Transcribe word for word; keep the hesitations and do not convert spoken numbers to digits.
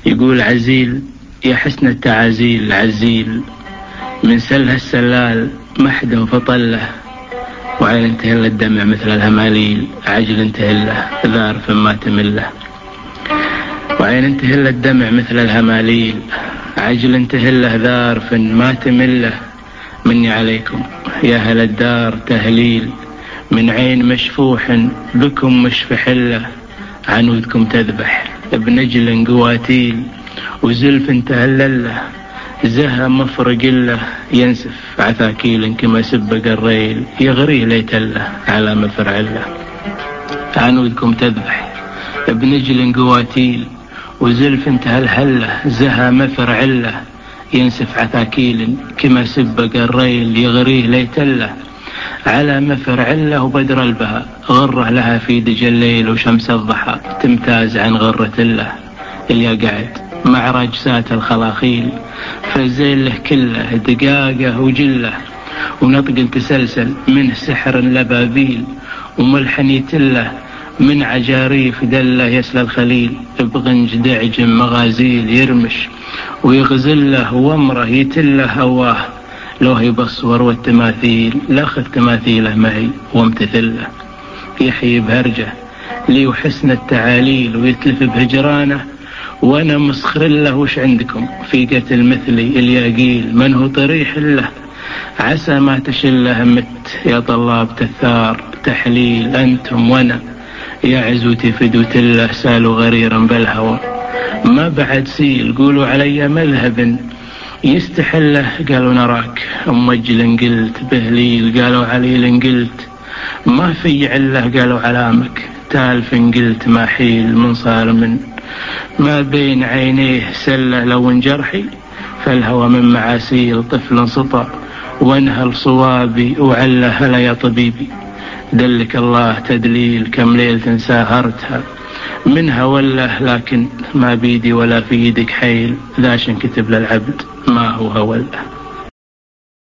يقول عزيل يا حسن التعازيل عزيل، من سلها السلال محده فطله، وعين تهل الدمع مثل الهماليل، عجل تهله ذارف ما تمله. وعين تهل الدمع مثل الهماليل، عجل تهله ذارف ما تمله. مني عليكم يا أهل الدار تهليل، من عين مشفوح بكم مشفحله. عنودكم تذبح بنجل قواتيل، وزلف تهلله زها مفرق له. ينسف عثاكيل كما سبق الريل، يغريه ليتله على مفرعله. عنودكم تذبح بنجل قواتيل، وزلف تهلهله زها مفرعله. ينسف عثاكيل كما سبق الريل، يغريه ليتله على مفرعله. وبدر البهاء غره لها في دج الليل، وشمس الضحى تمتاز عن غرة الله. اللي قاعد مع راجسات الخلاخيل، فالزين له كله دقاقه وجله. ونطق تسلسل منه سحر لبابيل، وملحن يتله من عجاريف دله. يسلى الخليل بغنج دعج مغازيل، يرمش ويغزله وامره يتله هواه. لو هي بالصور والتماثيل لاخذ تماثيله معي وامتثله. يحيي بهرجه لي وحسن التعاليل، ويتلف بهجرانه وانا مسخر له. وش عندكم في قتل مثلي الياقيل، من هو طريح له عسى ما تشله. مت يا طلاب تثار تحليل، انتم وانا يا عزوتي فدوت الله. سالوا غريرا بالهوى ما بعد سيل، قولوا علي مذهب يستحله. قالوا نراك أمجل قلت بهليل، قالوا عليل قلت ما في عله. قالوا علامك تالف قلت ما حيل، من صار من ما بين عينيه سله. لو انجرحي فالهوى من معاسيل، طفل سطى وانهل صوابي وعله. هلا يا طبيبي دلك الله تدليل، كم ليلة ساهرتها منها وله. لكن ما بيدي ولا في يدك حيل، ذاش كتب للعبد ما هو هوله.